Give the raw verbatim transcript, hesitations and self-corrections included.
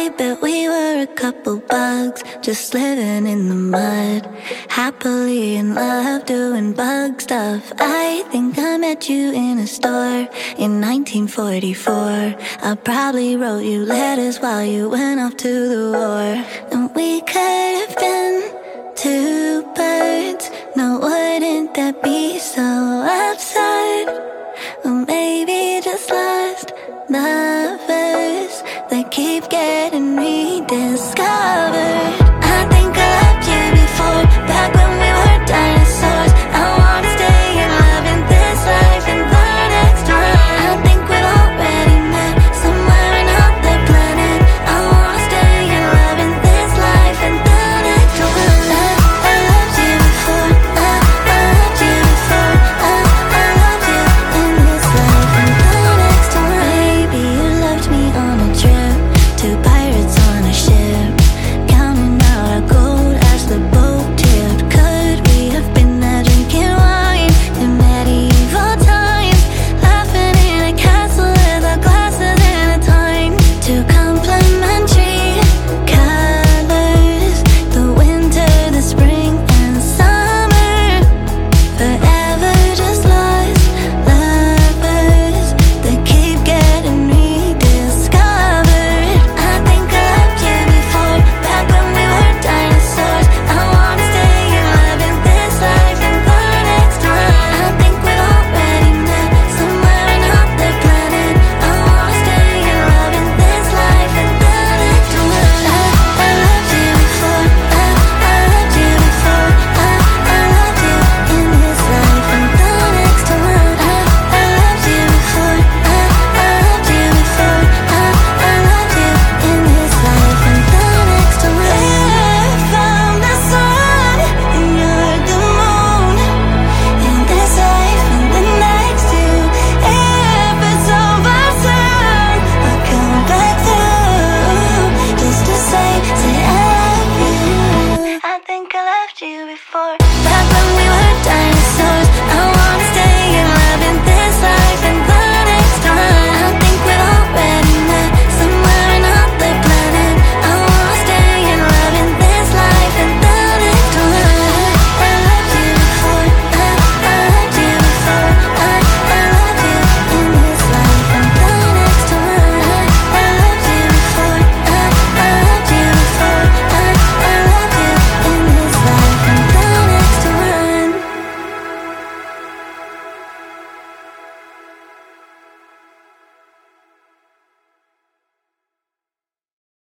I bet we were a couple bugs just living in the mud, happily in love doing bug stuff. I think I met you in a store in nineteen forty-four. I probably wrote you letters while you went off to the war. And we could have been two birds. No, wouldn't that be so absurd? Or maybe just lost lovers that keep getting rediscovered.